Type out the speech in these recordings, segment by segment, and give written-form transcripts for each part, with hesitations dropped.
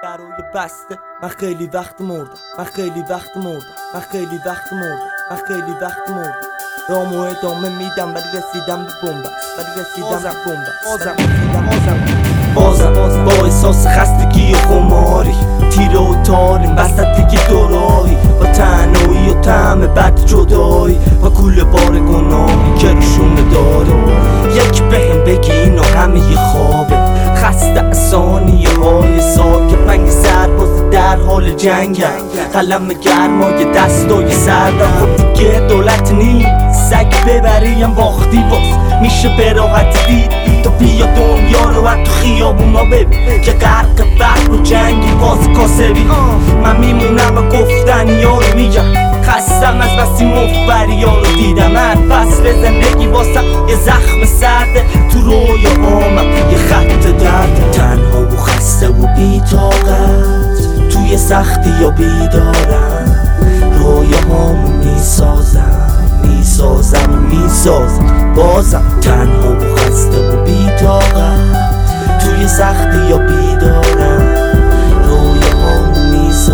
درای بسته من خیلی وقت مردم رامو ادامه میدم ولی رسیدم به بازم با احساس خستگی و خماری تیره و تاریم وسط دیگه دوراهی با تنهایی و طعم بد جدایی با کل بار گناهی که روشونه داره یک بهم بگی اینا همه یه خوابه خسته ثانیه های ساکت پنگ سرباز در حال جنگم قلم گرمای دستای سردم خب دیگه دولت نیست سگ ببریم باختی باز میشه به راحت دید تا بیا دنیا رو تو خیابونا ببین که غرق برق و جنگی باز کاسبی من میمونم و گفتنی ها رو میگم خستم از بسی مفبری ها رو دیدم هر فصل زندگی واسم یه زخم سرده تو رویاهامم یه خط درد تنها و خسته و بی‌طاقت توی سختی یا بیدارم رویاهامو میسازم بازم تنها و خسته و بی‌طاقت توی سختی یا بیدارم رویاهامو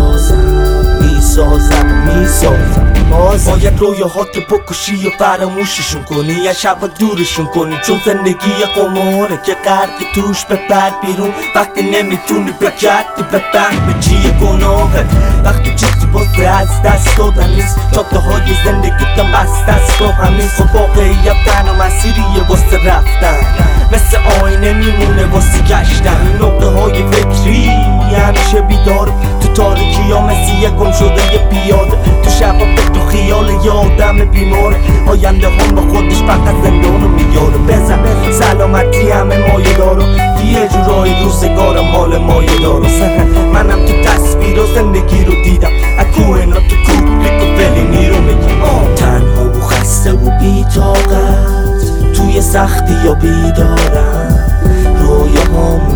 میسازم باید رویاهاتو بکشی و فراموششون کنی یا شبا دورشون کنی چون زندگی قماره که غرقی توش بپر بیرون وقتی نمیتونی بگردی بفهمی چیه گناهه وقتی چیزی واسه از دست دادن نیست جاده های زندگی تا بست است و همیست خب واقعیت تنها مسیریه واسه رفتن مثل آینه میمونه واسه گشتن نقطه های فکری همیشه بیدار تو تاریکی ها مثل یه گم شده یه پیاده تو شبا تو خیال یه آدم بیماره آینده هم با خودش فقط زندانو میاره بزن سلامتی همه مایه دارو یه جورای روزگار مال مایه دارو منم تو تصویر و زندگی رو دیدم اکوهنا تو کوبریک و فلینی رو میگم تنها و خسته و بی‌طاقت توی سختی یا بیدارم رویاهامو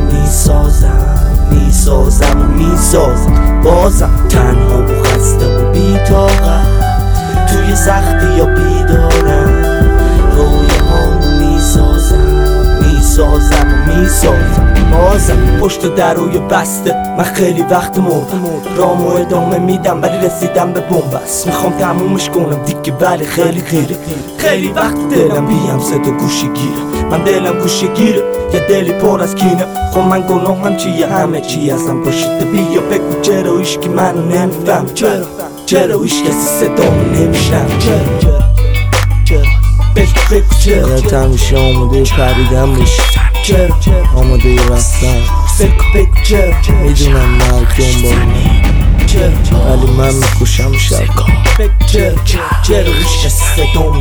میسازم بازم تنها و خسته و بی‌طاقت توی سختی یا بیدارم رویاهامو میسازم بازم پشت دروی بسته من خیلی وقت مردم رامو ادامه میدم ولی رسیدم به بنبست میخوام تمومش کنم دیگه ولی خیلی وقت دلم بیم صدا گوشی گیره من دلم گوشی گیره یه دلی پر از کینه خب من گناهم چیه همه چی هستم پشت بیا بگو چرا هیچکی منو نمیفهم چرا هیچ کسی صدامو نمیشنم بگو چرا تمیشه آماده پریدم بشی آماده رفتن بگو چرا میدونم مرگ دنبال ولی من میکشم شب چرا هیچ کسی صدامو